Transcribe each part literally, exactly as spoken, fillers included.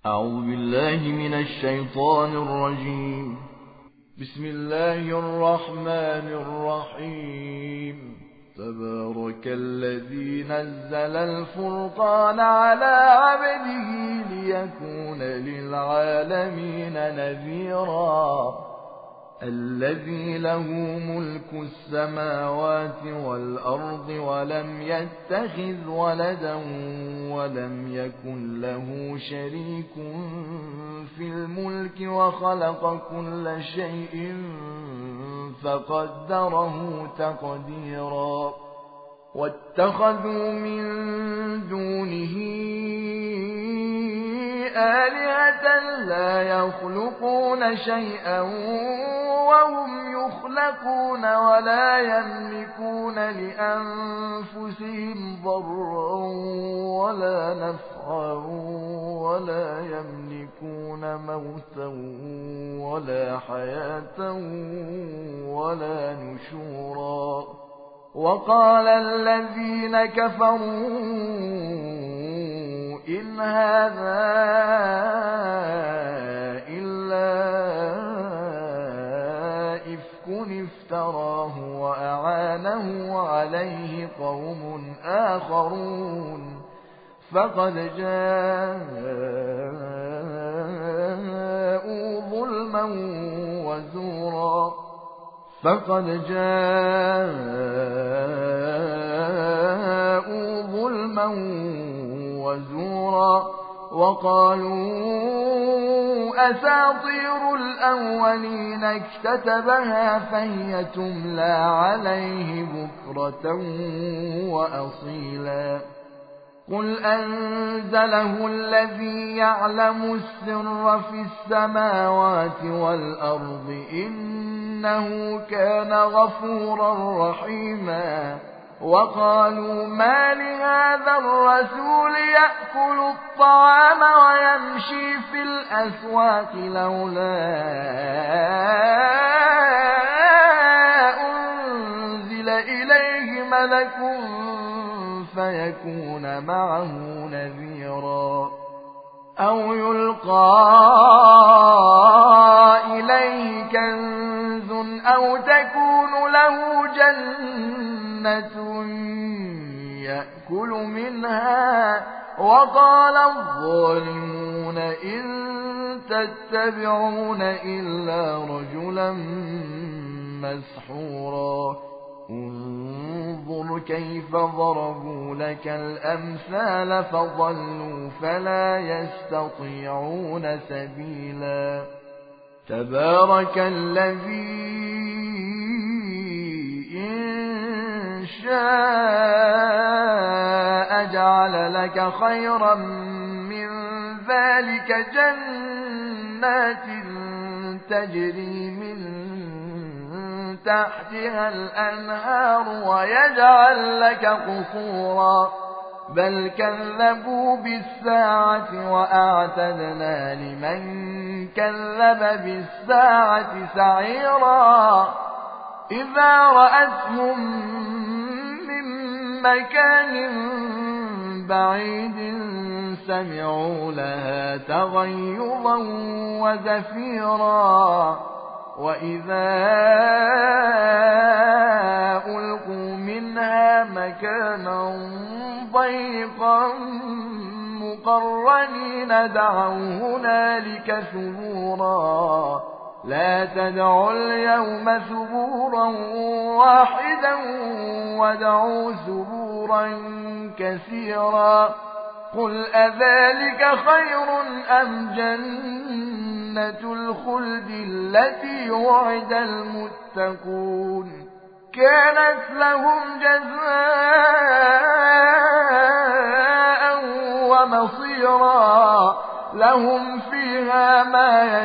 أعوذ بالله من الشيطان الرجيم. بسم الله الرحمن الرحيم. تبارك الذي نزل الفرقان على عبده ليكون للعالمين نذيرا. الذي له ملك السماوات والأرض ولم يتخذ ولدا ولم يكن له شريك في الملك وخلق كل شيء فقدره تقديرا. واتخذوا من دونه آلهة لا يخلقون شيئا وهم يخلقون ولا يملكون لأنفسهم ضرا ولا نفعا ولا يملكون موتا ولا حياة ولا نشورا. وقال الذين كفروا إن هذا إلا إفك افتراه وأعانه عليه قوم آخرون فقد جاءوا ظلما وزورا فقد جاءوا ظلما وزورا وقالوا أساطير الأولين اكتتبها فهي تملى عليه بكرة وأصيلا. قل أنزله الذي يعلم السر في السماوات والأرض إنه كان غفورا رحيما. وقالوا ما لهذا الرسول يأكل الطعام ويمشي في الأسواق لولا أنزل إليه ملك فيكون معه نذيرا أو يلقى إليه كنز أو تكون له جنة يأكل منها. وقال الظالمون إن تتبعون إلا رجلا مسحورا. انظر كيف ضربوا لك الأمثال فضلوا فلا يستطيعون سبيلا. تبارك الذي إن شاء جعل لك خيرا من ذلك جنات تجري من تحتها الأنهار ويجعل لك قصورا بل كذبوا بالساعة وأعتدنا لمن كذب بالساعة سعيرا. إذا رأتهم من مكان بعيد سمعوا لها تغيظا وزفيرا. وإذا ألقوا منها مكانا ضيقا مقرنين دعوا هنالك ثبورا. لا تدعوا اليوم ثبورا واحدا وادعوا ثبورا كثيرا. قل أذلك خير أم جنة الخلد التي وعد المتقون كانت لهم جزاء ومصيرا. لهم فيها ما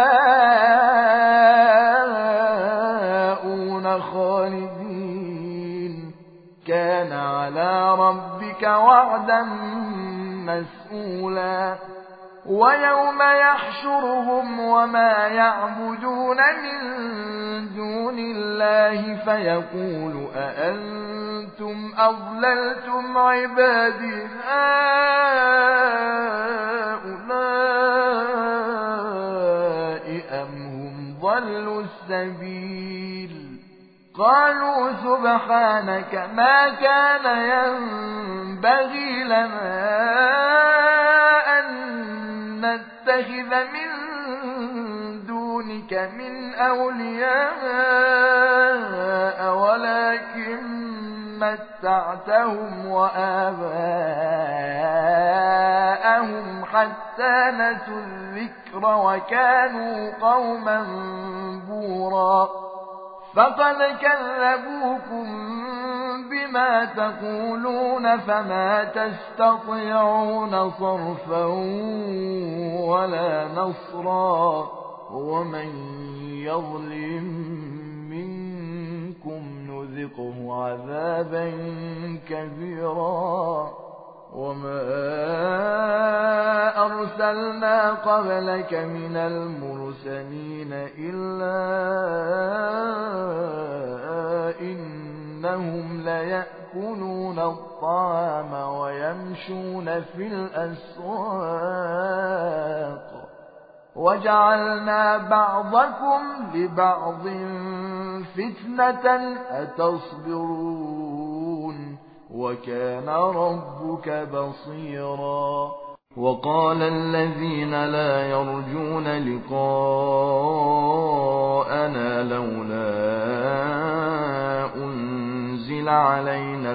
يشاءون خالدين كان على ربك وعدا مسئولا. ويوم يحشرهم وما يعبدون من دون الله فيقول أأنتم أضللتم عبادي هؤلاء أضل السبيل قالوا سبحانك ما كان ينبغي لنا أن نتخذ من دونك من أولياء ولكن متعتهم وآباءهم حتى نسوا الذكر وكانوا قوما بورا فقد كذبوكم بما تقولون فما تستطيعون صرفا ولا نصرا ومن يظلم منكم نذقه عذابا كبيرا وما أرسلنا قبلك من المرسلين إلا إنهم ليأكلون الطعام ويمشون في الأسواق وجعلنا بعضكم لبعض فتنة أتصبرون وكان ربك بصيرا وقال الذين لا يرجون لقاءنا لولا أنزل علينا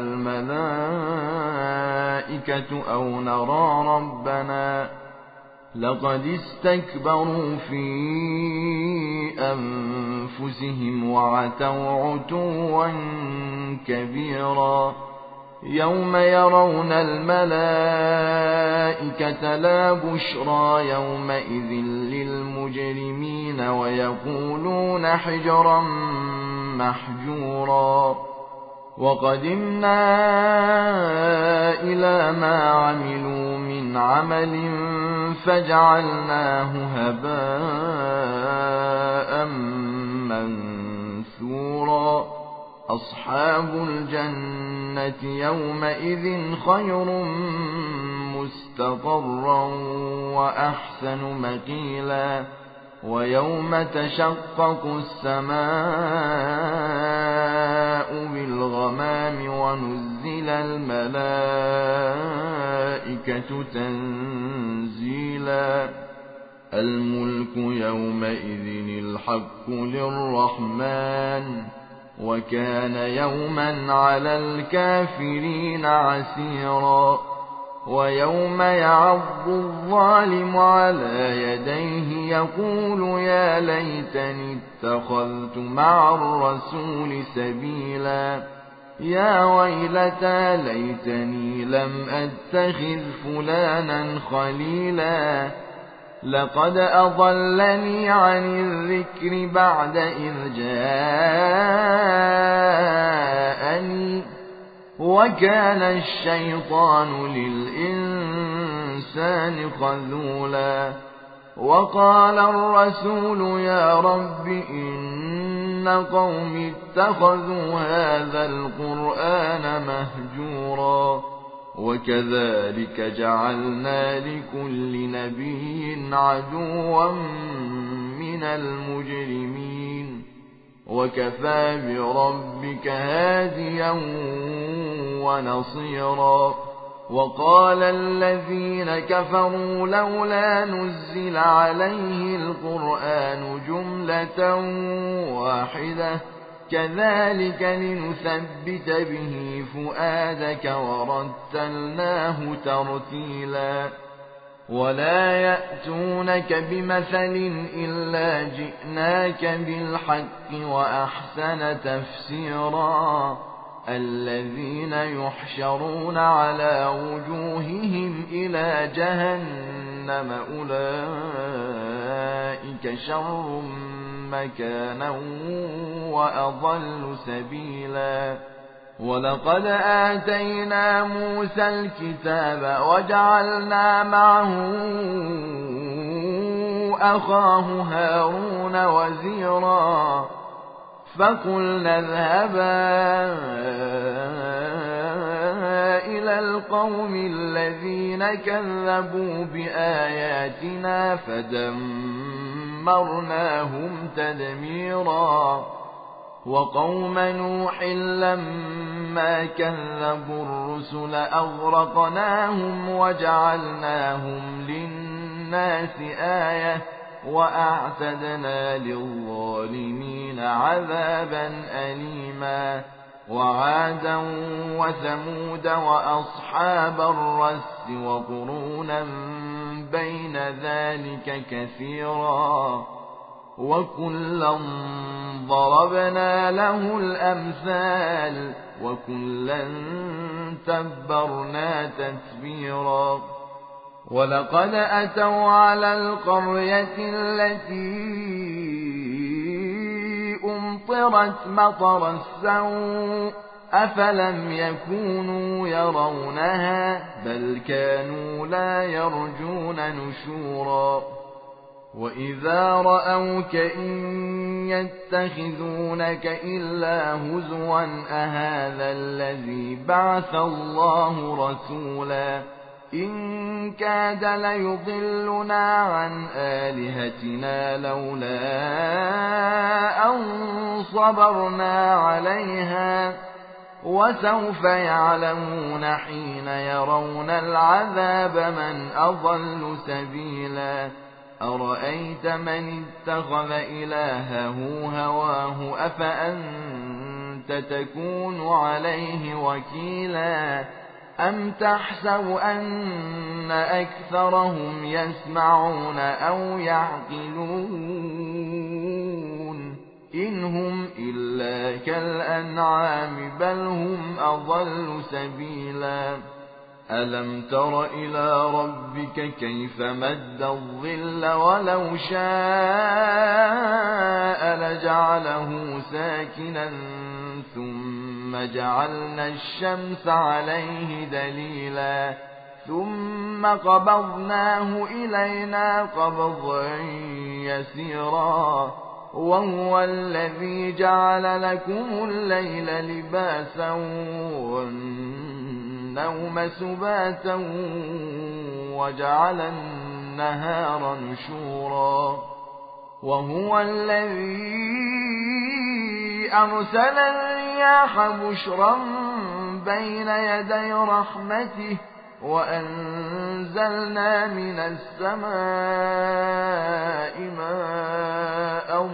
الملائكة أو نرى ربنا لقد استكبروا في أنفسهم وعتوا عتوا كبيرا يوم يرون الملائكة لا بشرى يومئذ للمجرمين ويقولون حجرا محجورا وقدمنا إلى ما عملوا من عمل فجعلناه هباء منثورا أصحاب الجنة يومئذ خير مستقرا وأحسن مقيلا ويوم تشقق السماء بالغمام ونزل الملائكة تنزيلا الملك يومئذ الحق للرحمن وكان يوما على الكافرين عسيرا ويوم يعض الظالم على يديه يقول يا ليتني اتخذت مع الرسول سبيلا يا ويلتى ليتني لم أتخذ فلانا خليلا لقد أضلني عن الذكر بعد إذ جاءني وكان الشيطان للإنسان خذولا وقال الرسول يا رب إن قوم اتخذوا هذا القرآن مهجورا وكذلك جعلنا لكل نبي عدوا من المجرمين وكفى بربك هاديا ونصيرا وقال الذين كفروا لولا نزل عليه القرآن جملة واحدة كذلك لنثبت به فؤادك ورتلناه ترتيلا ولا يأتونك بمثل إلا جئناك بالحق وأحسن تفسيرا الذين يحشرون على وجوههم إلى جهنم أولئك شر مكانا وأضل سبيلا ولقد آتينا موسى الكتاب وجعلنا معه أخاه هارون وزيرا فقلنا اذهبا إلى القوم الذين كذبوا بآياتنا فدمرناهم دمرناهم تدميرا وقوم نوح لما كذبوا الرسل أغرقناهم وجعلناهم للناس آية وأعتدنا للظالمين عذابا أليما وعادا وثمود وأصحاب الرس وقرونا بين ذلك كثيرا وكلا ضربنا له الأمثال وكلا تبرنا تتبيرا ولقد أتوا على القرية التي أمطرت مطر السوء أفلم يكونوا يرونها بل كانوا لا يرجون نشورا وإذا رأوك إن يتخذونك إلا هزوا أهذا الذي بعث الله رسولا إن كاد ليضلنا عن آلهتنا لولا أن صبرنا عليها وسوف يعلمون حين يرون العذاب من أضل سبيلا أرأيت من اتخذ إلهه هواه أفأنت تكون عليه وكيلا أم تحسب أن أكثرهم يسمعون أو يعقلون إن هم إلا كالأنعام بل هم أضل سبيلا ألم تر إلى ربك كيف مد الظل ولو شاء لجعله ساكنا ثم جعلنا الشمس عليه دليلا ثم قبضناه إلينا قبضا يسيرا وهو الذي جعل لكم الليل لباسا والنوم سباتا وجعل النهار نشورا وهو الذي أرسل الرياح بشرا بين يدي رحمته وأنزلنا من السماء ماء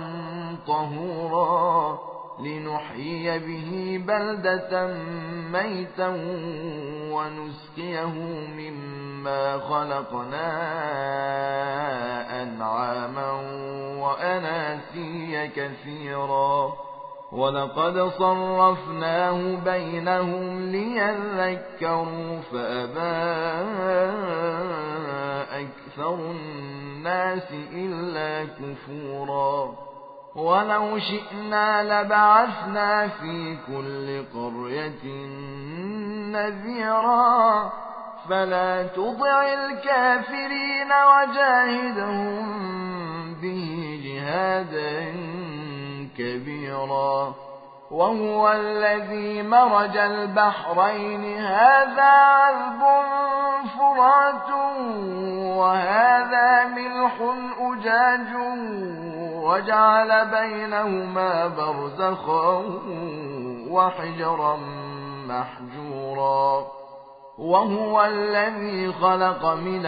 طهورا لنحيي به بلدة ميتا ونسقيه مما خلقنا أنعاما وأناسيا كثيرا ولقد صرفناه بينهم ليذكروا فأبى أكثر الناس إلا كفورا ولو شئنا لبعثنا في كل قرية نذيرا فلا تطع الكافرين وجاهدهم به جهادا كبيرا وهو الذي مرج البحرين هذا عذب فرات وهذا ملح أجاج وجعل بينهما برزخا وحجرا محجورا وهو الذي خلق من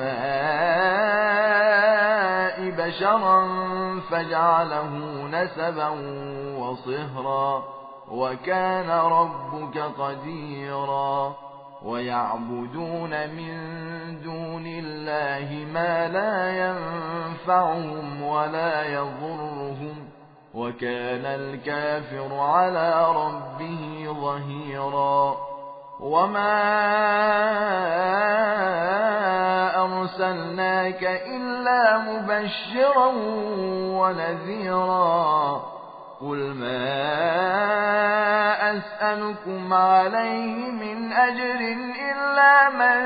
الماء بشرا فجعله نسبا وصهرا وكان ربك قديرا ويعبدون من دون الله ما لا ينفعهم ولا يضرهم وكان الكافر على ربه ظهيرا وما أرسلناك إلا مبشرا ونذيرا قل ما أسألكم عليه من أجر إلا من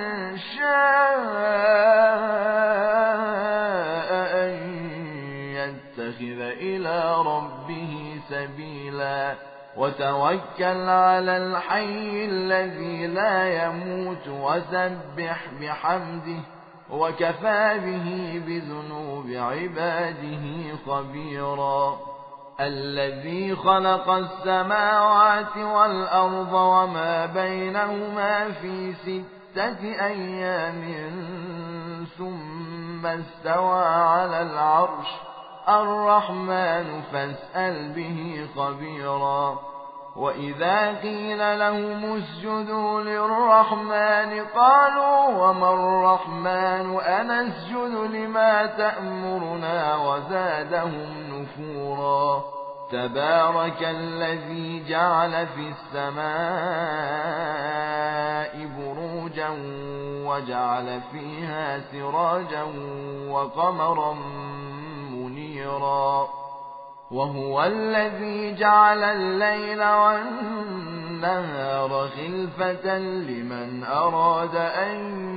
شاء أن يتخذ إلى ربه سبيلا وتوكل على الحي الذي لا يموت وسبح بحمده وكفى به بذنوب عباده خبيرا الذي خلق السماوات والأرض وما بينهما في ستة أيام ثم استوى على العرش الرحمن فاسأل به خبيرا وإذا قيل لهم اسجدوا للرحمن قالوا وما الرحمن أنسجد لما تأمرنا وزادهم نفورا تبارك الذي جعل في السماء بروجا وجعل فيها سراجا وقمرا منيرا وهو الذي جعل الليل والنهار خلفة لمن أراد أن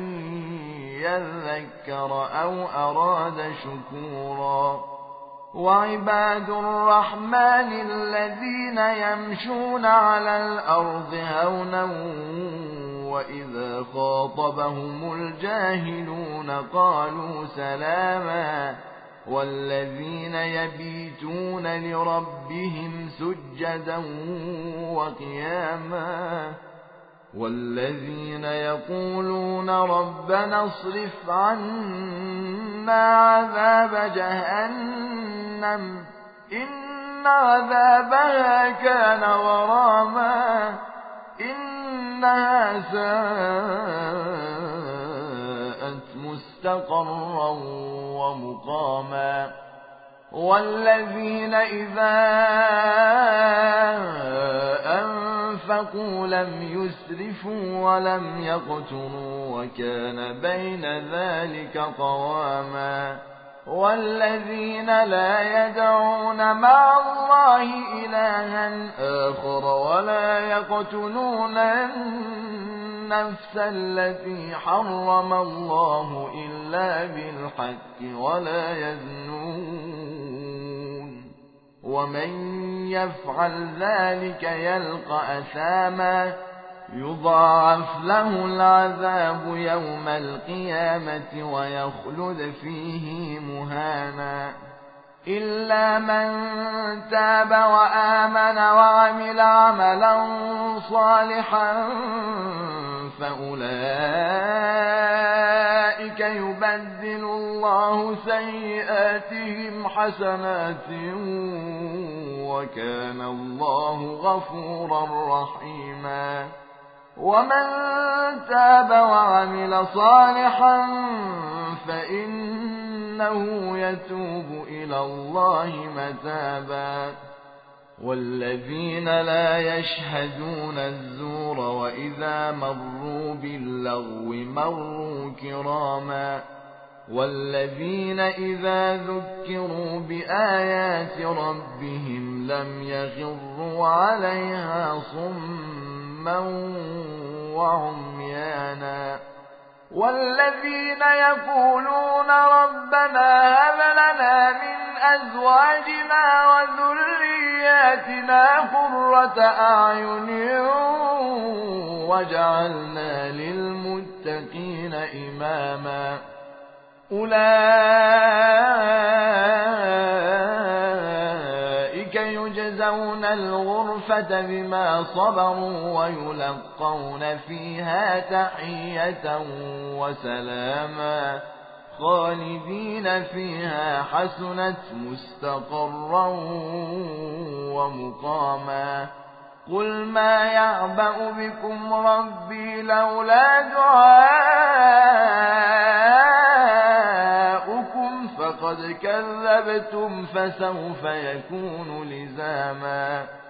يذكر أو أراد شكورا وعباد الرحمن الذين يمشون على الأرض هونا وإذا خاطبهم الجاهلون قالوا سلاما والذين يبيتون لربهم سجدا وقياما والذين يقولون ربنا اصرف عنا عذاب جهنم إن عذابها كان غراما إنها ساءت مستقرا ومقاما والذين إذا أنفقوا لم يسرفوا ولم يقتروا وكان بين ذلك قواما والذين لا يدعون مع الله إلها آخر ولا يقتلون النفس التي حرم الله إلا بالحق ولا يزنون ومن يفعل ذلك يلقى أثاما يضاعف له العذاب يوم القيامة ويخلد فيه مهانا إلا من تاب وآمن وعمل عملا صالحا فأولئك يبدل الله سيئاتهم حسنات وكان الله غفورا رحيما ومن تاب وعمل صالحا فإنه يتوب إلى الله متابا والذين لا يشهدون الزور وإذا مروا باللغو مروا كراما والذين إذا ذكروا بآيات ربهم لم يخروا عليها صما وعميانا والذين يقولون ربنا هب لنا من أزواجنا وذرياتنا قرة أعين وجعلنا للمتقين إماما أولئك يجزون الغرفة بما صبروا ويلقون فيها تحية وسلاما خالدين فيها حسنت مستقرا ومقاما قل ما يعبأ بكم ربي لولا دعاؤكم فقد كذبتم فسوف يكون لزاما